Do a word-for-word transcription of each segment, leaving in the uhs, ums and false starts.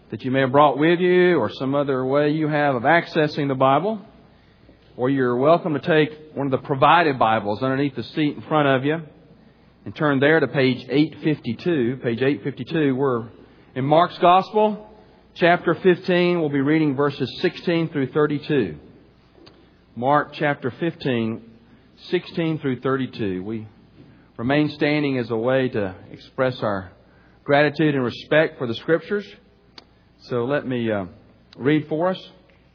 that you may have brought with you or some other way you have of accessing the Bible. Or you're welcome to take one of the provided Bibles underneath the seat in front of you and turn there to page eight fifty-two. Page eight fifty-two, we're in Mark's Gospel, chapter fifteen. We'll be reading verses sixteen through thirty-two. Mark chapter fifteen, sixteen through thirty-two. We remain standing as a way to express our gratitude and respect for the Scriptures. So let me uh, read for us.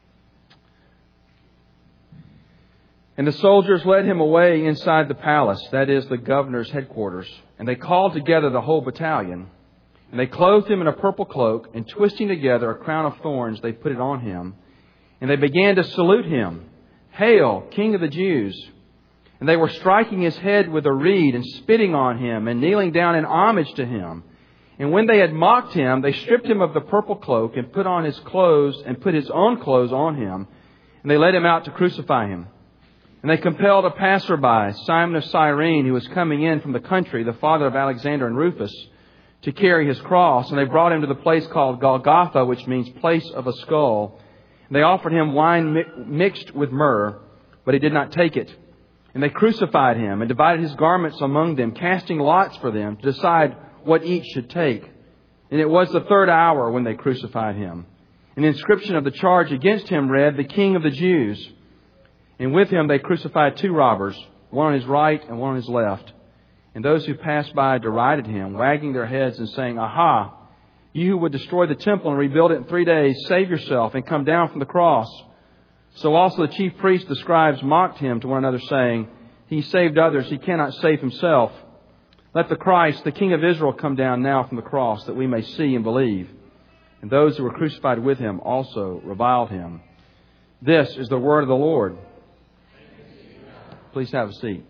And the soldiers led him away inside the palace, that is, the governor's headquarters. And they called together the whole battalion. And they clothed him in a purple cloak, and twisting together a crown of thorns, they put it on him. And they began to salute him, "Hail, King of the Jews!" And they were striking his head with a reed and spitting on him and kneeling down in homage to him. And when they had mocked him, they stripped him of the purple cloak and put on his clothes and put his own clothes on him. And they led him out to crucify him. And they compelled a passerby, Simon of Cyrene, who was coming in from the country, the father of Alexander and Rufus, to carry his cross. And they brought him to the place called Golgotha, which means place of a skull. And they offered him wine mi- mixed with myrrh, but he did not take it. And they crucified him and divided his garments among them, casting lots for them to decide what each should take. And it was the third hour when they crucified him. And the inscription of the charge against him read, "The King of the Jews." And with him they crucified two robbers, one on his right and one on his left. And those who passed by derided him, wagging their heads and saying, "Aha, you who would destroy the temple and rebuild it in three days, save yourself and come down from the cross." So also the chief priests, the scribes, mocked him to one another, saying, "He saved others, he cannot save himself. Let the Christ, the King of Israel, come down now from the cross, that we may see and believe." And those who were crucified with him also reviled him. This is the word of the Lord. Please have a seat.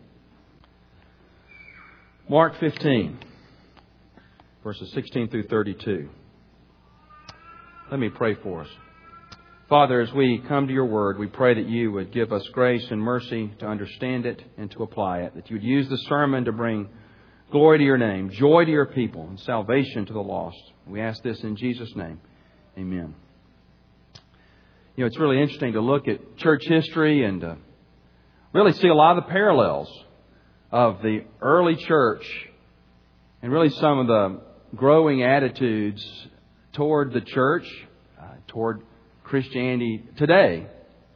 Mark fifteen, verses sixteen through thirty-two. Let me pray for us. Father, as we come to your word, we pray that you would give us grace and mercy to understand it and to apply it. That you would use the sermon to bring glory to your name, joy to your people, and salvation to the lost. We ask this in Jesus' name. Amen. You know, it's really interesting to look at church history and uh, really see a lot of the parallels of the early church and really some of the growing attitudes toward the church, uh, toward Christianity today.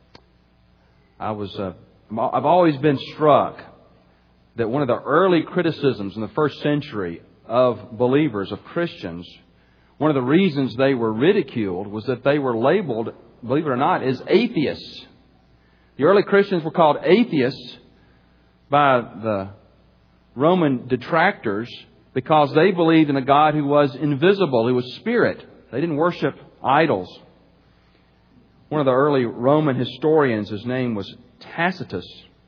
I was, uh, I've always been struck that one of the early criticisms in the first century of believers, of Christians, one of the reasons they were ridiculed was that they were labeled, believe it or not, as atheists. The early Christians were called atheists by the Roman detractors because they believed in a God who was invisible, who was spirit. They didn't worship idols. One of the early Roman historians, his name was Tacitus,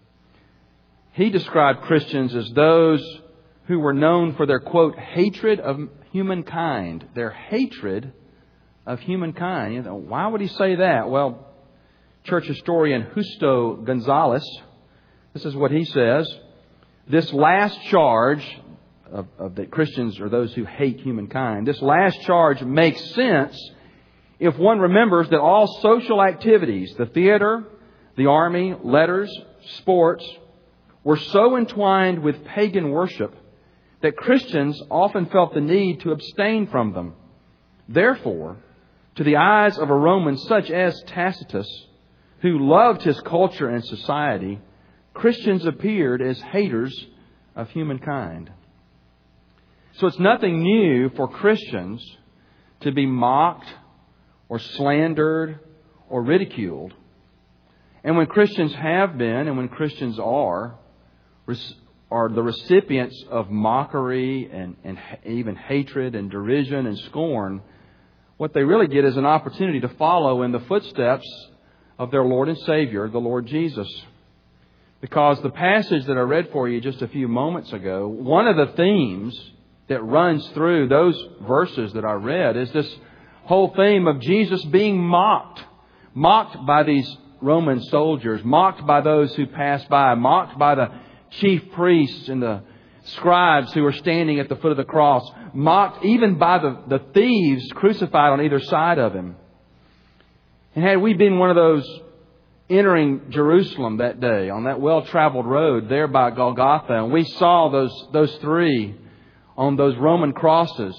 he described Christians as those who were known for their, quote, hatred of humankind. Their hatred of humankind. You know, why would he say that? Well, church historian Justo Gonzalez, this is what he says. This last charge of, of that Christians are those who hate humankind. This last charge makes sense if one remembers that all social activities, the theater, the army, letters, sports, were so entwined with pagan worship that Christians often felt the need to abstain from them. Therefore, to the eyes of a Roman such as Tacitus, who loved his culture and society, Christians appeared as haters of humankind. So it's nothing new for Christians to be mocked or slandered or ridiculed. And when Christians have been and when Christians are, are the recipients of mockery and, and even hatred and derision and scorn, what they really get is an opportunity to follow in the footsteps of their Lord and Savior, the Lord Jesus. Because the passage that I read for you just a few moments ago, one of the themes that runs through those verses that I read is this whole theme of Jesus being mocked. Mocked by these Roman soldiers, mocked by those who passed by, mocked by the chief priests and the, scribes who were standing at the foot of the cross, mocked even by the, the thieves crucified on either side of Him. And had we been one of those entering Jerusalem that day on that well-traveled road there by Golgotha, and we saw those, those three on those Roman crosses,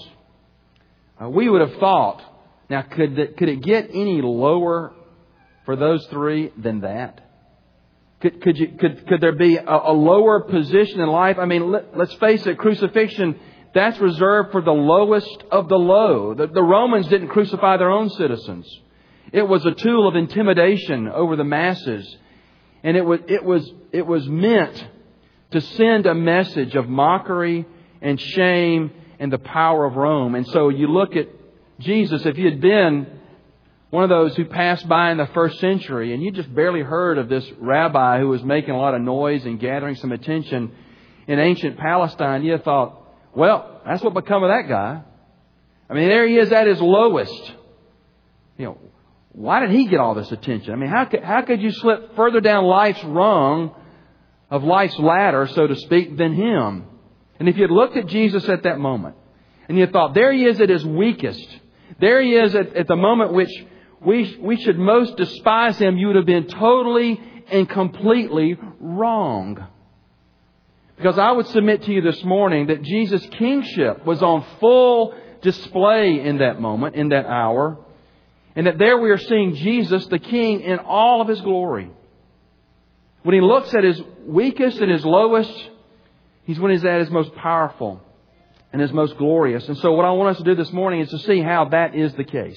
uh, we would have thought, now could it, could it get any lower for those three than that? Could, could, you, could, could there be a, a lower position in life? I mean, let, let's face it, crucifixion, that's reserved for the lowest of the low. The, the Romans didn't crucify their own citizens. It was a tool of intimidation over the masses. And it was, it was, it was meant to send a message of mockery and shame and the power of Rome. And so you look at Jesus, if you had been one of those who passed by in the first century and you just barely heard of this rabbi who was making a lot of noise and gathering some attention in ancient Palestine, you thought, well, that's what become of that guy. I mean, there he is at his lowest. You know, why did he get all this attention? I mean, how could, how could you slip further down life's rung of life's ladder, so to speak, than him? And if you had looked at Jesus at that moment and you thought, there he is at his weakest, there he is at, at the moment which we, we should most despise him, you would have been totally and completely wrong. Because I would submit to you this morning that Jesus' kingship was on full display in that moment, in that hour. And that there we are seeing Jesus, the King, in all of His glory. When He looks at His weakest and His lowest, He's when He's at His most powerful and His most glorious. And so what I want us to do this morning is to see how that is the case.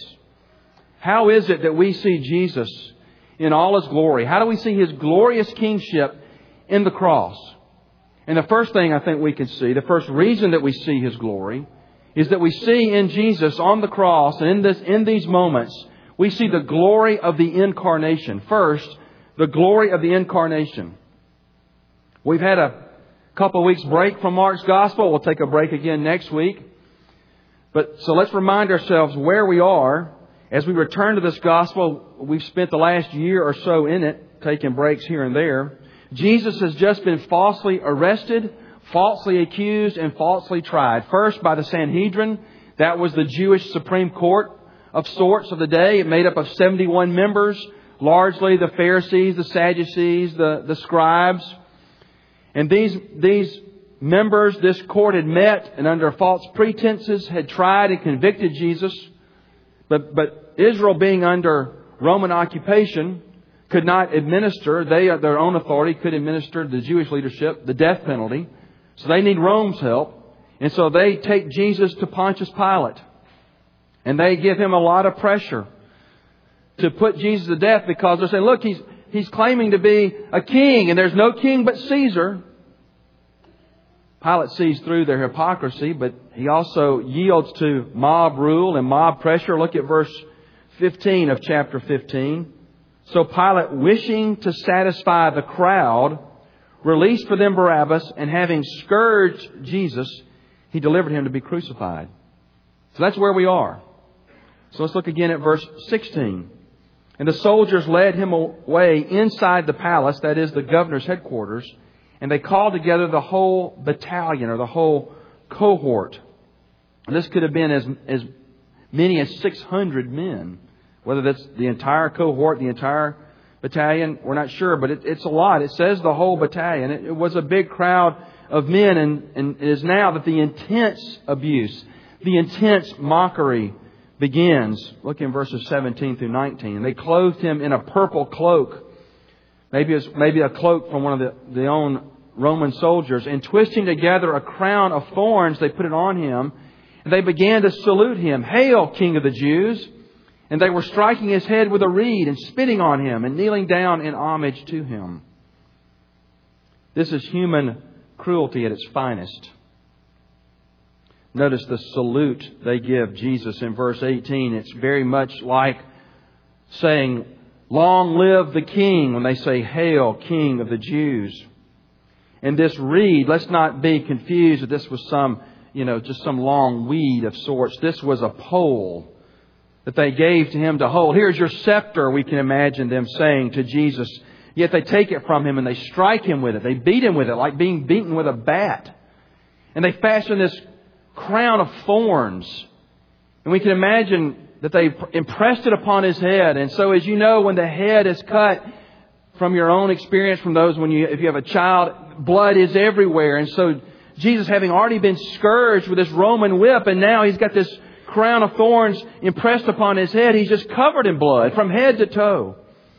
How is it that we see Jesus in all His glory? How do we see His glorious kingship in the cross? And the first thing I think we can see, the first reason that we see His glory, is that we see in Jesus on the cross, and in this, in these moments, we see the glory of the incarnation. First, the glory of the incarnation. We've had a couple of weeks break from Mark's Gospel. We'll take a break again next week. But so let's remind ourselves where we are as we return to this Gospel. We've spent the last year or so in it, taking breaks here and there. Jesus has just been falsely arrested, falsely accused, and falsely tried. First by the Sanhedrin. That was the Jewish Supreme Court of sorts of the day. It made up of seventy-one members, largely the Pharisees, the Sadducees, the, the scribes. And these, these members, this court had met and under false pretenses had tried and convicted Jesus. But, but Israel, being under Roman occupation, could not administer, they at their own authority could administer the Jewish leadership the death penalty. So they need Rome's help. And so they take Jesus to Pontius Pilate. And they give him a lot of pressure to put Jesus to death, because they're saying, look, he's, he's claiming to be a king and there's no king but Caesar. Pilate sees through their hypocrisy, but he also yields to mob rule and mob pressure. Look at verse fifteen of chapter fifteen. So Pilate, wishing to satisfy the crowd, released for them Barabbas, and having scourged Jesus, He delivered Him to be crucified. So that's where we are. So let's look again at verse sixteen. And the soldiers led Him away inside the palace, that is the governor's headquarters, and they called together the whole battalion or the whole cohort. And this could have been as, as many as six hundred men. Whether that's the entire cohort, the entire battalion, we're not sure, but it, it's a lot. It says the whole battalion. It, it was a big crowd of men, and, and it is now that the intense abuse, the intense mockery begins. Look in verses seventeen through nineteen. They clothed Him in a purple cloak. Maybe it's maybe a cloak from one of the, the own Roman soldiers. And twisting together a crown of thorns, they put it on Him. And they began to salute Him. Hail, King of the Jews! And they were striking His head with a reed and spitting on Him and kneeling down in homage to Him. This is human cruelty at its finest. Notice the salute they give Jesus in verse eighteen. It's very much like saying, "Long live the King," when they say, "Hail, King of the Jews." And this reed, let's not be confused that this was some, you know, just some long weed of sorts. This was a pole that they gave to Him to hold. "Here's your scepter," we can imagine them saying to Jesus. Yet they take it from Him and they strike Him with it. They beat Him with it like being beaten with a bat. And they fashioned this crown of thorns. And we can imagine that they impressed it upon His head. And so, as you know, when the head is cut, from your own experience, from those when you, if you have a child, blood is everywhere. And so Jesus, having already been scourged with this Roman whip, and now He's got this crown of thorns impressed upon His head, He's just covered in blood from head to toe.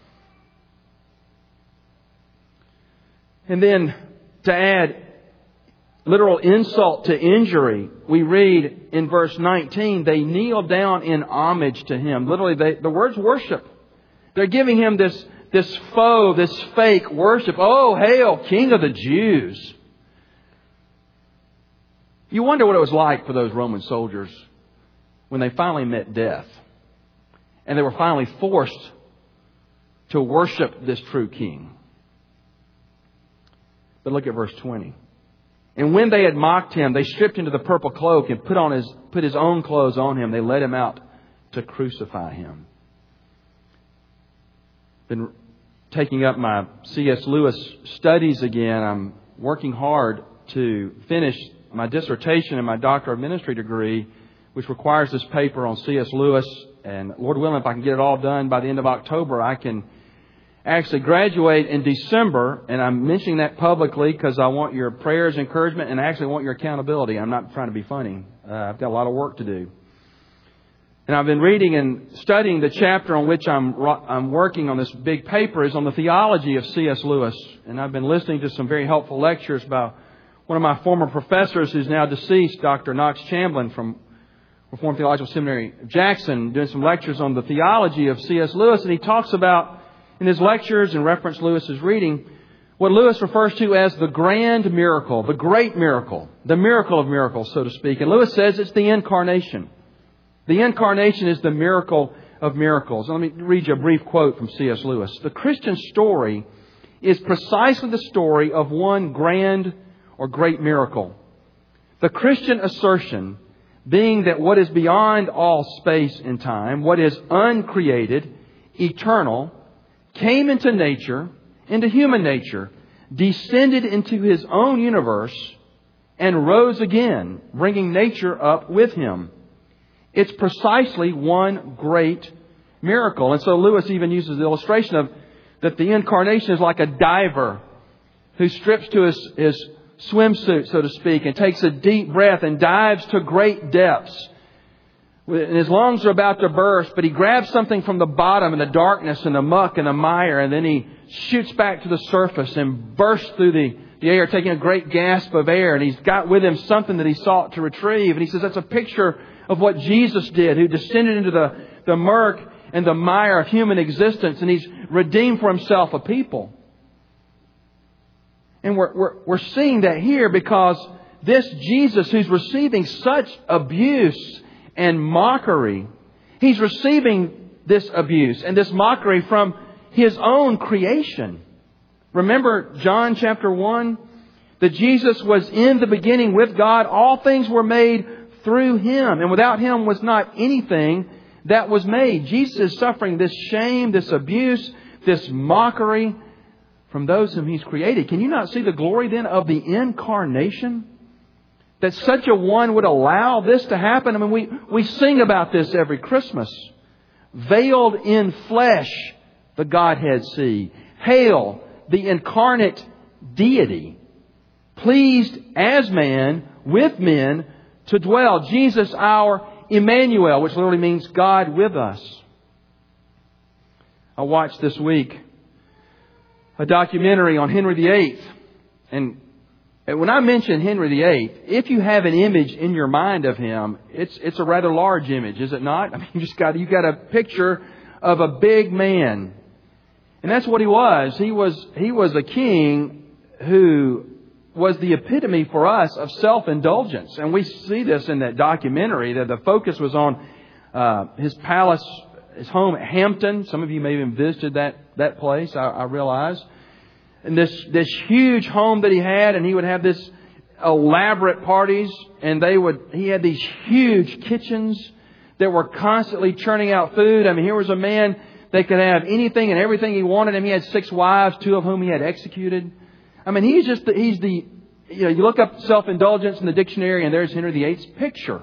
And then to add literal insult to injury, we read in verse nineteen, they kneel down in homage to Him. Literally, they, the word's worship. They're giving Him this, this faux, this fake worship. Oh, hail, King of the Jews. You wonder what it was like for those Roman soldiers when they finally met death. And they were finally forced to worship this true King. But look at verse twenty. And when they had mocked Him, they stripped Him to the purple cloak and put on his put His own clothes on Him. They led Him out to crucify Him. Been taking up my C S Lewis studies again. I'm working hard to finish my dissertation and my Doctor of Ministry degree, which requires this paper on C S Lewis. And Lord willing, if I can get it all done by the end of October, I can actually graduate in December. And I'm mentioning that publicly because I want your prayers, encouragement, and I actually want your accountability. I'm not trying to be funny. Uh, I've got a lot of work to do. And I've been reading and studying the chapter on which I'm I'm working on this big paper is on the theology of C S Lewis. And I've been listening to some very helpful lectures by one of my former professors who's now deceased, Doctor Knox Chamblin from Reformed Theological Seminary of Jackson, doing some lectures on the theology of C S Lewis. And he talks about, in his lectures, in reference to Lewis's reading, what Lewis refers to as the grand miracle, the great miracle, the miracle of miracles, so to speak. And Lewis says it's the incarnation. The incarnation is the miracle of miracles. Let me read you a brief quote from C S Lewis. The Christian story is precisely the story of one grand or great miracle. The Christian assertion being that what is beyond all space and time, what is uncreated, eternal, came into nature, into human nature, descended into His own universe, and rose again, bringing nature up with Him. It's precisely one great miracle. And so Lewis even uses the illustration of that the incarnation is like a diver who strips to his, his swimsuit, so to speak, and takes a deep breath and dives to great depths. And his lungs are about to burst, but he grabs something from the bottom in the darkness and the muck and the mire, and then he shoots back to the surface and bursts through the, the air, taking a great gasp of air. And he's got with him something that he sought to retrieve. And he says that's a picture of what Jesus did, who descended into the, the murk and the mire of human existence, and He's redeemed for Himself a people. And we're, we're, we're seeing that here because this Jesus who's receiving such abuse and mockery, He's receiving this abuse and this mockery from His own creation. Remember John chapter one? That Jesus was in the beginning with God. All things were made through Him, and without Him was not anything that was made. Jesus is suffering this shame, this abuse, this mockery from those whom He's created. Can you not see the glory then of the incarnation? That such a one would allow this to happen? I mean, we, we sing about this every Christmas. Veiled in flesh, the Godhead see. Hail, the incarnate deity, pleased as man with men to dwell. Jesus, our Emmanuel, which literally means God with us. I watched this week a documentary on Henry the Eighth. And when I mention Henry the Eighth, if you have an image in your mind of him, it's it's a rather large image, is it not? I mean, you just got you got a picture of a big man. And that's what he was. He was he was a king who was the epitome for us of self-indulgence. And we see this in that documentary, that the focus was on uh, his palace, his home at Hampton. Some of you may have even visited that, that place, I, I realize. And this, this huge home that he had, and he would have this elaborate parties, and they would, he had these huge kitchens that were constantly churning out food. I mean, here was a man that could have anything and everything he wanted. And he had six wives, two of whom he had executed. I mean, he's just the, he's the you know, you look up self-indulgence in the dictionary and there's Henry the Eighth's picture.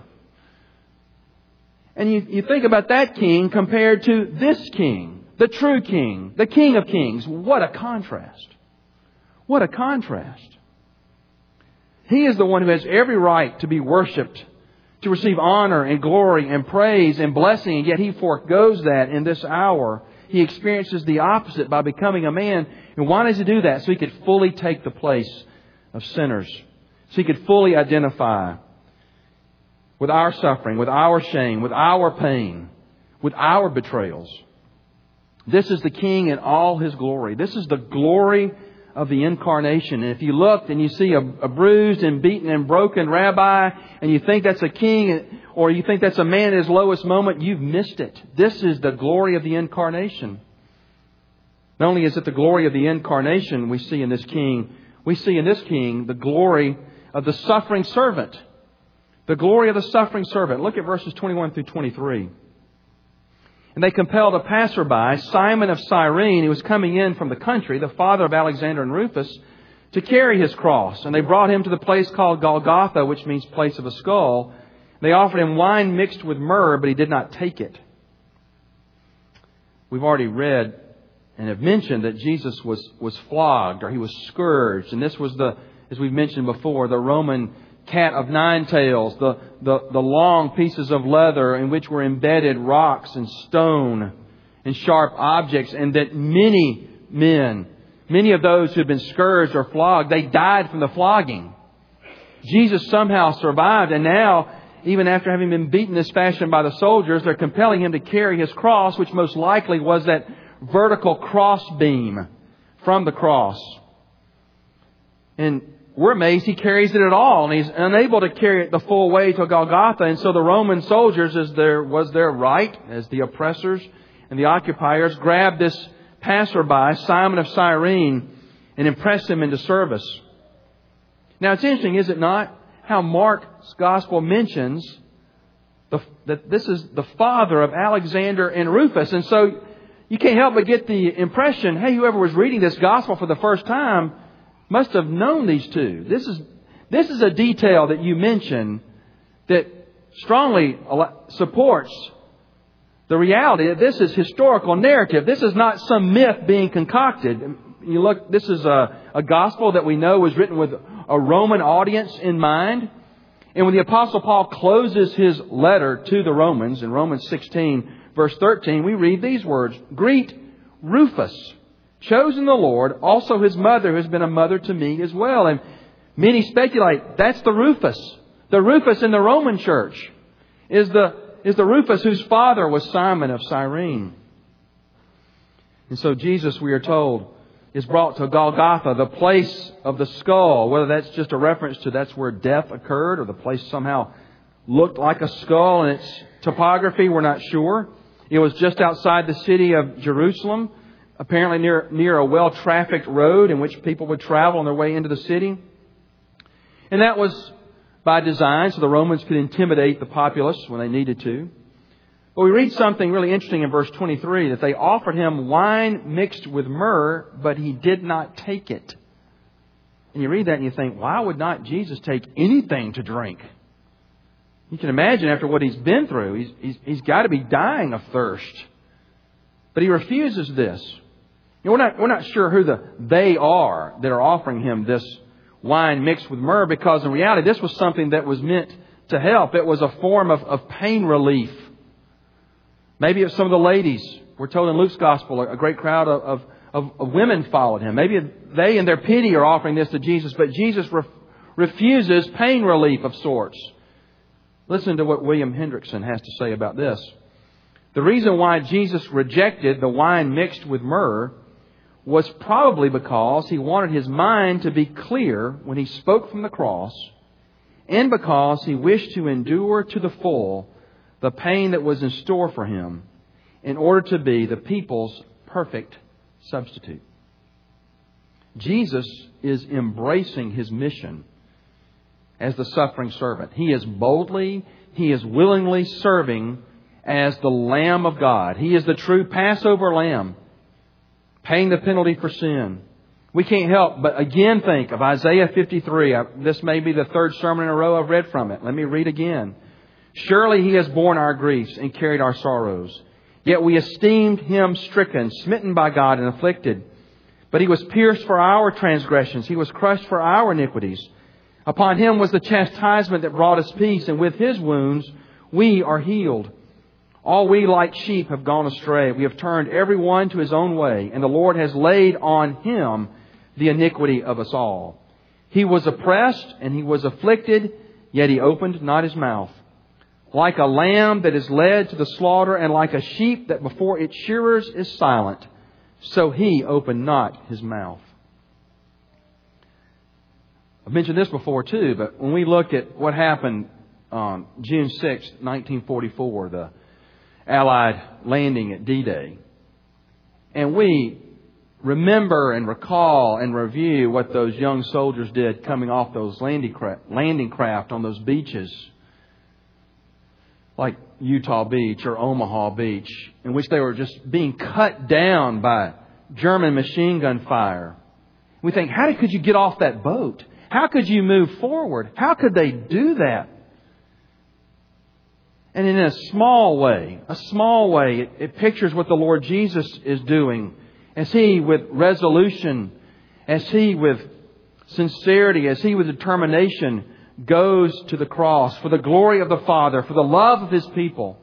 And you, you think about that king compared to this king, the true king, the King of Kings. What a contrast. What a contrast. He is the one who has every right to be worshipped, to receive honor and glory and praise and blessing, and yet He forgoes that in this hour. He experiences the opposite by becoming a man. And why does He do that? So He could fully take the place of sinners. So He could fully identify with our suffering, with our shame, with our pain, with our betrayals. This is the King in all His glory. This is the glory of the Incarnation. And if you look and you see a, a bruised and beaten and broken rabbi, and you think that's a king, or you think that's a man at his lowest moment, you've missed it. This is the glory of the Incarnation. Not only is it the glory of the Incarnation we see in this king, we see in this king the glory of the suffering servant. The glory of the suffering servant. Look at verses twenty-one through twenty-three. And they compelled a passerby, Simon of Cyrene, who was coming in from the country, the father of Alexander and Rufus, to carry his cross. And they brought him to the place called Golgotha, which means place of a skull. They offered him wine mixed with myrrh, but he did not take it. We've already read and have mentioned that Jesus was, was flogged, or He was scourged. And this was the, as we've mentioned before, the Roman cat of nine tails, the, the, the long pieces of leather in which were embedded rocks and stone and sharp objects, and that many men, many of those who had been scourged or flogged, they died from the flogging. Jesus somehow survived, and now, even after having been beaten this fashion by the soldiers, they're compelling Him to carry His cross, which most likely was that vertical cross beam from the cross. And we're amazed He carries it at all, and He's unable to carry it the full way to Golgotha. And so the Roman soldiers, as there was their right, as the oppressors and the occupiers, grabbed this passerby, Simon of Cyrene, and impressed him into service. Now it's interesting, is it not, how Mark's Gospel mentions the, that this is the father of Alexander and Rufus. And so you can't help but get the impression, hey, whoever was reading this Gospel for the first time must have known these two. This is this is a detail that you mention that strongly supports the reality that this is historical narrative. This is not some myth being concocted. You look, this is a, a gospel that we know was written with a Roman audience in mind. And when the Apostle Paul closes his letter to the Romans in Romans sixteen, verse thirteen, we read these words, "Greet Rufus, chosen the Lord, also his mother, who has been a mother to me as well." And many speculate that's the Rufus. The Rufus in the Roman church is the, is the Rufus whose father was Simon of Cyrene. And so Jesus, we are told, is brought to Golgotha, the place of the skull. Whether that's just a reference to that's where death occurred, or the place somehow looked like a skull in its topography, we're not sure. It was just outside the city of Jerusalem, apparently near near a well-trafficked road in which people would travel on their way into the city. And that was by design, so the Romans could intimidate the populace when they needed to. But we read something really interesting in verse twenty-three, that they offered him wine mixed with myrrh, but he did not take it. And you read that and you think, why would not Jesus take anything to drink? You can imagine after what he's been through, he's, he's, he's got to be dying of thirst. But he refuses this. You know, we're not, we're not sure who the they are that are offering him this wine mixed with myrrh, because in reality this was something that was meant to help. It was a form of, of pain relief. Maybe if some of the ladies, we're told in Luke's Gospel, a great crowd of, of, of women followed him. Maybe they in their pity are offering this to Jesus, but Jesus re- refuses pain relief of sorts. Listen to what William Hendrickson has to say about this. The reason why Jesus rejected the wine mixed with myrrh was probably because he wanted his mind to be clear when he spoke from the cross, and because he wished to endure to the full the pain that was in store for him in order to be the people's perfect substitute. Jesus is embracing his mission as the suffering servant. He is boldly, he is willingly serving as the Lamb of God. He is the true Passover Lamb, paying the penalty for sin, We can't help but again think of Isaiah fifty-three. This may be the third sermon in a row I've read from it. Let me read again. Surely He has borne our griefs and carried our sorrows. Yet we esteemed Him stricken, smitten by God, and afflicted. But He was pierced for our transgressions. He was crushed for our iniquities. Upon Him was the chastisement that brought us peace, and with His wounds we are healed. All we like sheep have gone astray. We have turned every one to his own way, and the Lord has laid on Him the iniquity of us all. He was oppressed and He was afflicted, yet He opened not His mouth. Like a lamb that is led to the slaughter, and like a sheep that before its shearers is silent, so He opened not His mouth. I've mentioned this before too, but when we look at what happened on June sixth, nineteen forty-four, the Allied landing at D-Day, and we remember and recall and review what those young soldiers did coming off those landing craft, landing craft on those beaches like Utah Beach or Omaha Beach, in which they were just being cut down by German machine gun fire. We think, how could you get off that boat? How could you move forward? How could they do that? And in a small way, a small way, it, it pictures what the Lord Jesus is doing as He, with resolution, as He, with sincerity, as He, with determination, goes to the cross for the glory of the Father, for the love of His people,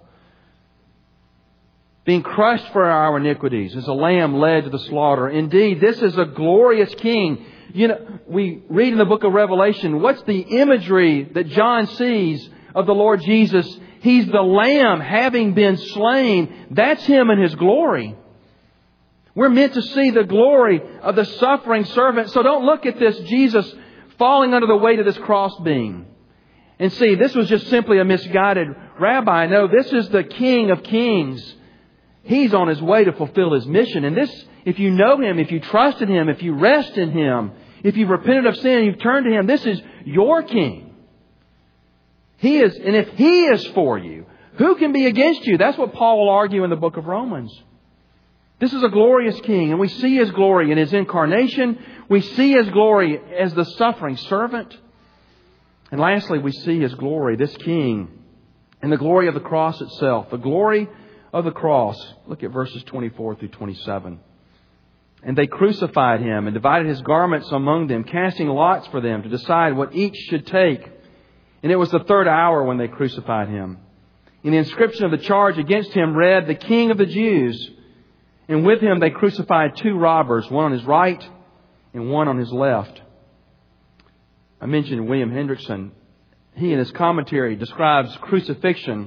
being crushed for our iniquities as a lamb led to the slaughter. Indeed, this is a glorious King. You know, we read in the book of Revelation, what's the imagery that John sees of the Lord Jesus? He's the Lamb having been slain. That's Him in His glory. We're meant to see the glory of the suffering servant. So don't look at this Jesus falling under the weight of this cross beam and see this was just simply a misguided rabbi. No, this is the King of Kings. He's on His way to fulfill His mission. And this, if you know Him, if you trust in Him, if you rest in Him, if you've repented of sin and you've turned to Him, this is your King. He is, and if He is for you, who can be against you? That's what Paul will argue in the book of Romans. This is a glorious King, and we see His glory in His incarnation. We see His glory as the suffering servant. And lastly, we see His glory, this King, in the glory of the cross itself. The glory of the cross. Look at verses twenty-four through twenty-seven. And they crucified Him and divided His garments among them, casting lots for them to decide what each should take. And it was the third hour when they crucified Him. And the inscription of the charge against Him read, "The King of the Jews." And with Him they crucified two robbers, one on His right and one on His left. I mentioned William Hendrickson. He, in his commentary, describes crucifixion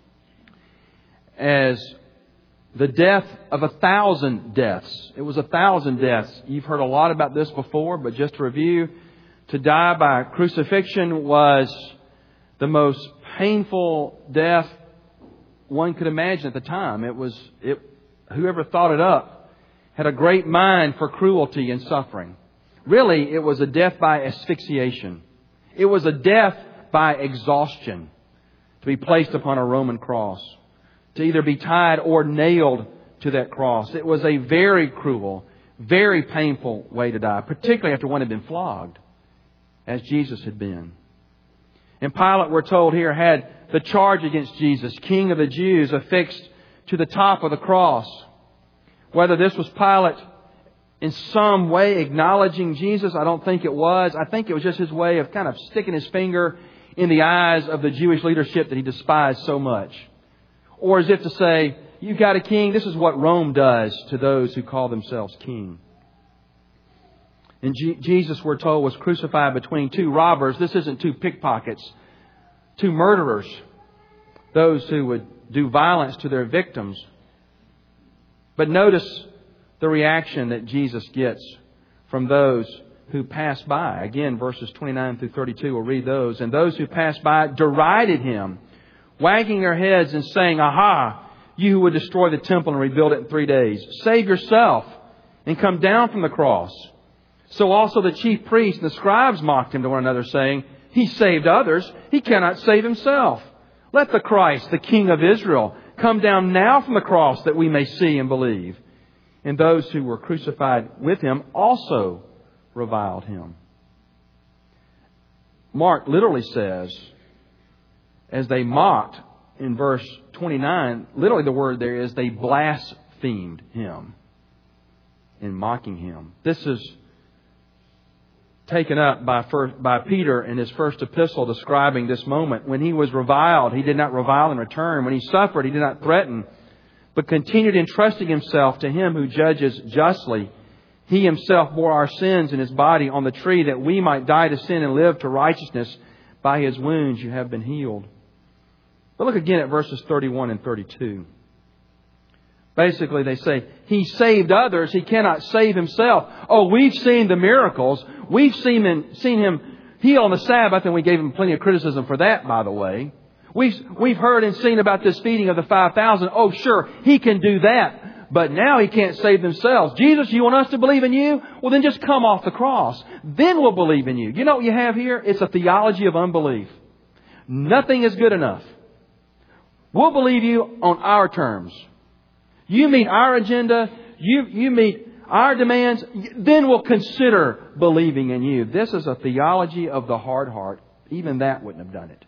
as the death of a thousand deaths. It was a thousand deaths. You've heard a lot about this before, but just to review, to die by crucifixion was the most painful death one could imagine at the time. It was it. Whoever thought it up had a great mind for cruelty and suffering. Really, it was a death by asphyxiation. It was a death by exhaustion to be placed upon a Roman cross, to either be tied or nailed to that cross. It was a very cruel, very painful way to die, particularly after one had been flogged, as Jesus had been. And Pilate, we're told here, had the charge against Jesus, King of the Jews, affixed to the top of the cross. Whether this was Pilate in some way acknowledging Jesus, I don't think it was. I think it was just his way of kind of sticking his finger in the eyes of the Jewish leadership that he despised so much. Or as if to say, you've got a king, this is what Rome does to those who call themselves king. And G- Jesus, we're told, was crucified between two robbers. This isn't two pickpockets, two murderers, those who would do violence to their victims. But notice the reaction that Jesus gets from those who pass by. Again, verses twenty-nine through thirty-two, we'll read those. And those who passed by derided Him, wagging their heads and saying, "Aha, you who would destroy the temple and rebuild it in three days. Save yourself and come down from the cross." So also the chief priests and the scribes mocked Him to one another, saying, "He saved others. He cannot save Himself. Let the Christ, the King of Israel, come down now from the cross that we may see and believe." And those who were crucified with Him also reviled Him. Mark literally says, as they mocked in verse twenty-nine, literally the word there is they blasphemed Him in mocking Him. This is taken up by first, by Peter in his first epistle describing this moment. When he was reviled, he did not revile in return. When he suffered, he did not threaten, but continued entrusting himself to Him who judges justly. He Himself bore our sins in His body on the tree that we might die to sin and live to righteousness. By His wounds you have been healed. But look again at verses thirty-one and thirty-two. Basically, they say, He saved others. He cannot save Himself. Oh, we've seen the miracles. We've seen Him, seen him heal on the Sabbath, and we gave Him plenty of criticism for that, by the way. We've, we've heard and seen about this feeding of the five thousand. Oh, sure, He can do that. But now He can't save themselves. Jesus, you want us to believe in You? Well, then just come off the cross. Then we'll believe in You. You know what you have here? It's a theology of unbelief. Nothing is good enough. We'll believe You on our terms. You meet our agenda. You, you meet our demands. Then we'll consider believing in You. This is a theology of the hard heart. Even that wouldn't have done it.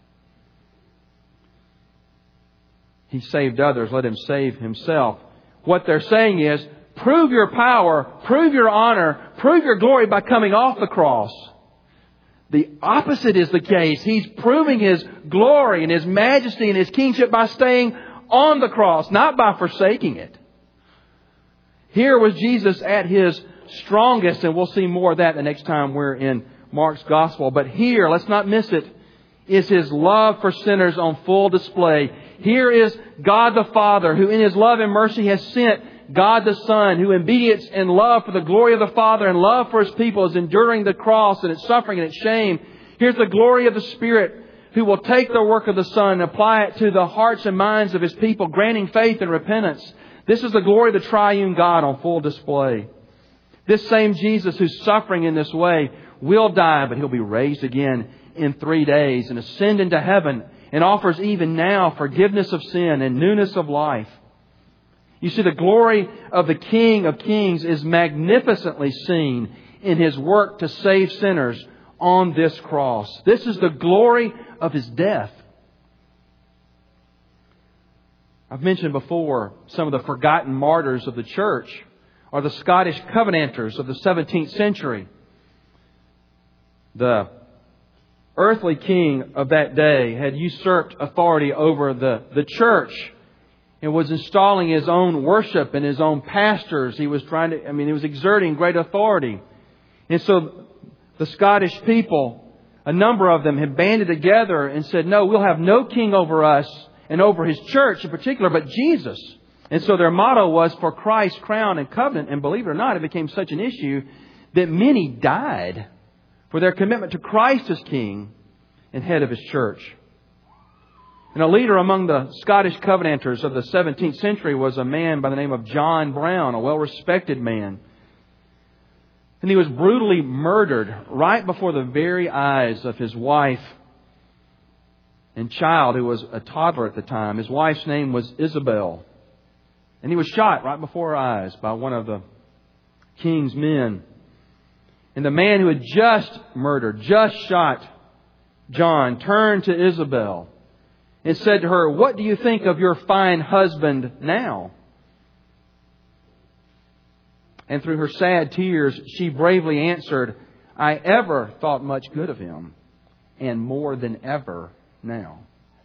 He saved others. Let Him save Himself. What they're saying is, prove Your power, prove Your honor, prove Your glory by coming off the cross. The opposite is the case. He's proving His glory and His majesty and His kingship by staying on the cross, not by forsaking it. Here was Jesus at His strongest, and we'll see more of that the next time we're in Mark's Gospel. But here, let's not miss it, is His love for sinners on full display. Here is God the Father, who in His love and mercy has sent God the Son, who in obedience and love for the glory of the Father and love for His people is enduring the cross and its suffering and its shame. Here's the glory of the Spirit, who will take the work of the Son and apply it to the hearts and minds of His people, granting faith and repentance. This is the glory of the triune God on full display. This same Jesus who's suffering in this way will die, but He'll be raised again in three days and ascend into heaven and offers even now forgiveness of sin and newness of life. You see, the glory of the King of Kings is magnificently seen in His work to save sinners on this cross. This is the glory of His death. I've mentioned before some of the forgotten martyrs of the church are the Scottish Covenanters of the seventeenth century. The earthly king of that day had usurped authority over the, the church and was installing his own worship and his own pastors. He was trying to, I mean, he was exerting great authority. And so the Scottish people, a number of them had banded together and said, no, we'll have no king over us and over His church in particular, but Jesus. And so their motto was for Christ's crown and covenant. And believe it or not, it became such an issue that many died for their commitment to Christ as King and head of His church. And a leader among the Scottish Covenanters of the seventeenth century was a man by the name of John Brown, a well-respected man. And he was brutally murdered right before the very eyes of his wife and child, who was a toddler at the time. His wife's name was Isabel. And he was shot right before her eyes by one of the king's men. And the man who had just murdered, just shot John, turned to Isabel and said to her, what do you think of your fine husband now? And through her sad tears, she bravely answered, I ever thought much good of him, and more than ever now.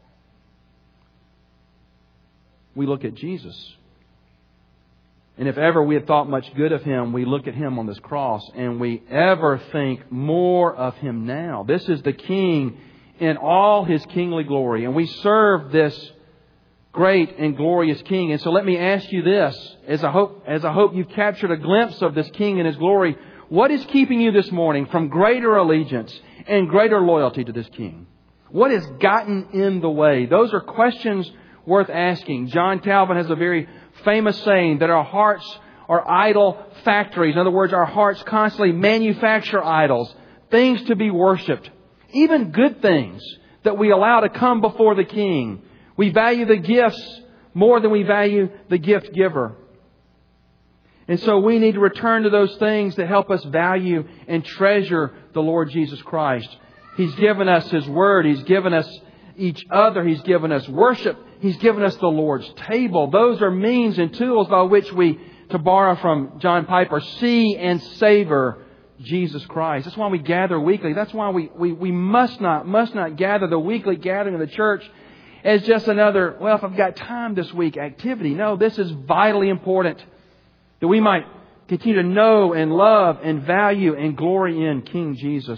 We look at Jesus. And if ever we had thought much good of Him, we look at Him on this cross and we ever think more of Him now. This is the King in all His kingly glory. And we serve this great and glorious King. And so let me ask you this, as I hope, as I hope you've captured a glimpse of this King and His glory. What is keeping you this morning from greater allegiance and greater loyalty to this King? What has gotten in the way? Those are questions worth asking. John Calvin has a very famous saying that our hearts are idol factories. In other words, our hearts constantly manufacture idols, things to be worshipped, even good things that we allow to come before the King. We value the gifts more than we value the gift giver. And so we need to return to those things that help us value and treasure the Lord Jesus Christ. He's given us His Word. He's given us each other. He's given us worship. He's given us the Lord's table. Those are means and tools by which we, to borrow from John Piper, see and savor Jesus Christ. That's why we gather weekly. That's why we, we, we must not, must not gather the weekly gathering of the church as just another, well, if I've got time this week, activity. No, this is vitally important that we might continue to know and love and value and glory in King Jesus.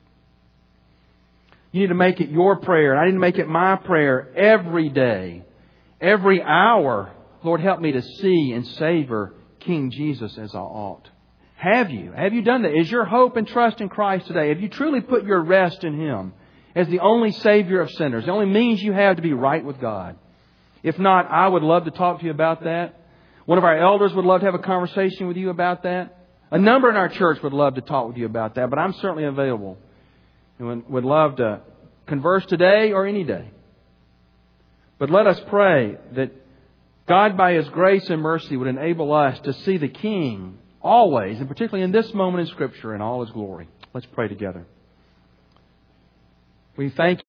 You need to make it your prayer, and I need to make it my prayer every day, every hour. Lord, help me to see and savor King Jesus as I ought. Have you? Have you done that? Is your hope and trust in Christ today? Have you truly put your rest in Him as the only Savior of sinners, the only means you have to be right with God? If not, I would love to talk to you about that. One of our elders would love to have a conversation with you about that. A number in our church would love to talk with you about that, but I'm certainly available and would love to converse today or any day. But let us pray that God, by His grace and mercy, would enable us to see the King always, and particularly in this moment in Scripture, in all His glory. Let's pray together. We thank you.